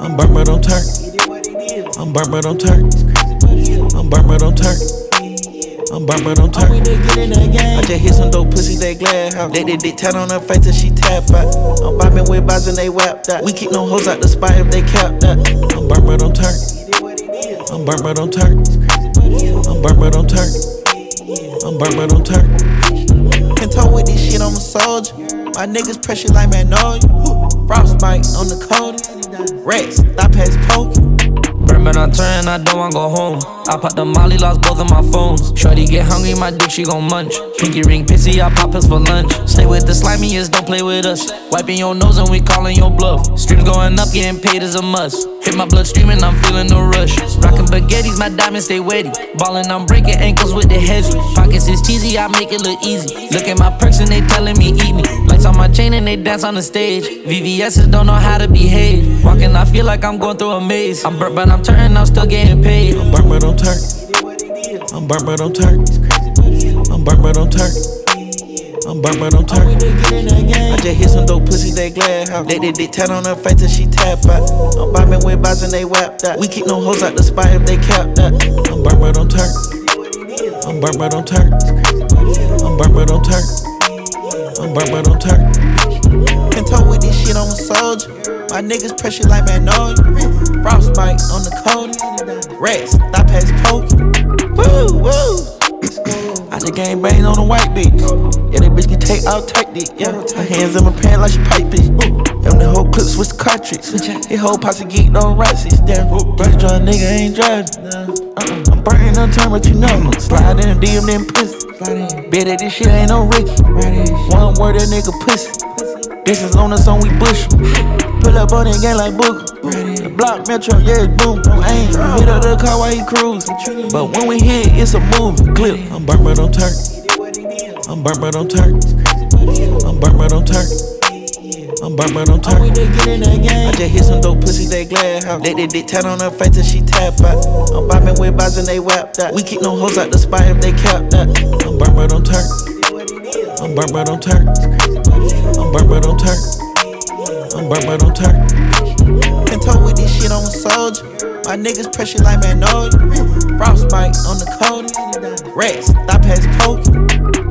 I'm burnt, but don't turn. I'm burnt, but don't turn. I'm burnt, but don't turn. I'm burnt, but don't turn. I just hit some dope pussy, they glad how they dick tat on her face till she tap out. I'm bopping with bots and they whapped out. We keep no hoes out the spot if they capped out. I'm burnt, but don't turn. I'm burnt, but don't turn. I'm burnt, but don't turn. I'm burnt, but don't turn. Can't talk with this shit, I'm a soldier. My niggas pressure like Magnolia. Frostbite on the coldest. Rex, I pass poke. Burn, but I'm turning, I don't wanna go home. I pop the molly, lost both of my phones. Shorty get hungry, my dick, she gon' munch. Pinky ring pissy, I pop us for lunch. Stay with the slimiest, don't play with us. Wiping your nose and we calling your bluff. Streams going up, getting paid is a must. Hit my blood streaming, I'm feeling no rush. Rockin' baguettes, my diamonds stay wetty. Ballin', I'm breaking ankles with the heavy. Pockets is cheesy, I make it look easy. Look at my perks and they telling me eat me. Lights on my chain and they dance on the stage. VVS's don't know how to behave. Walking, I feel like I'm going through a maze. I'm burnt, but I'm turning, I'm still getting paid. I'm burnt, but don't turn. I'm burnt, but don't turn. I'm burnt, but don't turn. I'm burnt, but don't turn. I just hit some dope pussy, they glad how they dick tat on her face till she tap out. I'm bopping with bots and they whapped out. We keep no hoes out the spot if they capped out. I'm burnt, but don't turn. I'm burnt, but don't turn. I'm burnt, but don't turn. I'm burnt, but don't turn. Can't talk with this shit, I'm a soldier. My niggas pressure like Magnolia. Frostbite on the coldest. Rex, I pass poke. Woo, woo. I just gang bang on the white bitch. Yeah, that bitch can take out tactic. Yeah, her hands in my pants like she pipe bitch. And the whole clip switch the cartridge. His whole posse geeked on rights. Damn, brother drunk nigga ain't driving. I'm burning on time, but you know. Slide in the DM, then pussy. Bet that this shit ain't no Ricky. One word, that nigga pussy. This is on us on we bush. Pull up on that gang like Booker. The block metro, yeah, it's boom. Aim. Hit up the car while he cruise. But when we hit, it's a movie clip. I'm burnt, but don't turn. I'm burnt, but don't turn. I'm burnt, but don't turn. I'm burnt, but don't turn. I just hit some dope pussy, they glad how they dick tat on her face till she tap out. I'm bopping with bots and they whapped out. We keep no hoes out the spot if they capped out. I'm burnt, but don't turn. I'm burnt, but don't turn. I'm burnt, but don't turn. I'm burnt, but don't turn. Can't talk with this shit, I'm a soldier. My niggas pressure like Magnolia. Frostbite on the coldest. Rex, I pass poke.